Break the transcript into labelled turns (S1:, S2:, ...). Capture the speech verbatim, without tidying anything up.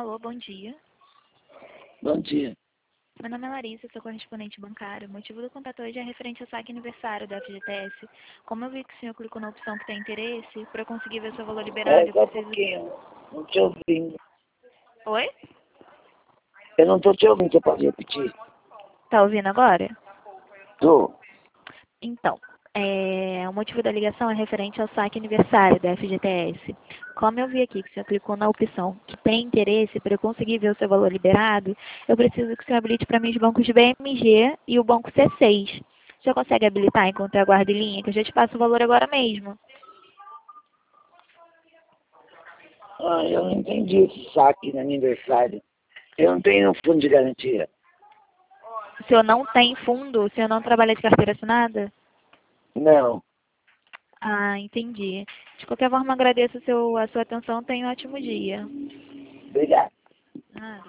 S1: Alô, bom dia.
S2: Bom dia.
S1: Meu nome é Larissa, sou correspondente bancário. O motivo do contato hoje é referente ao saque aniversário da F G T S. Como eu vi que o senhor clicou na opção que tem interesse, para eu conseguir ver seu valor liberado,
S2: É,
S1: eu
S2: só um
S1: preciso...
S2: pouquinho. Não te ouvindo.
S1: Oi?
S2: Eu não tô te ouvindo, você pode repetir?
S1: Tá ouvindo agora?
S2: Tô.
S1: Então, é, o motivo da ligação é referente ao saque aniversário da F G T S. Como eu vi aqui que o senhor clicou na opção que tem interesse para eu conseguir ver o seu valor liberado, eu preciso que o senhor habilite para mim os bancos B M G e o banco C seis. O senhor consegue habilitar enquanto eu aguardo em linha, que eu já te passo o valor agora mesmo.
S2: Ah, eu não entendi esse saque no aniversário. Eu não tenho fundo de garantia.
S1: O senhor não tem fundo? O senhor não trabalha de carteira assinada?
S2: Não.
S1: Ah, entendi. De qualquer forma, agradeço o seu, a sua atenção. Tenha um ótimo dia.
S2: Obrigado.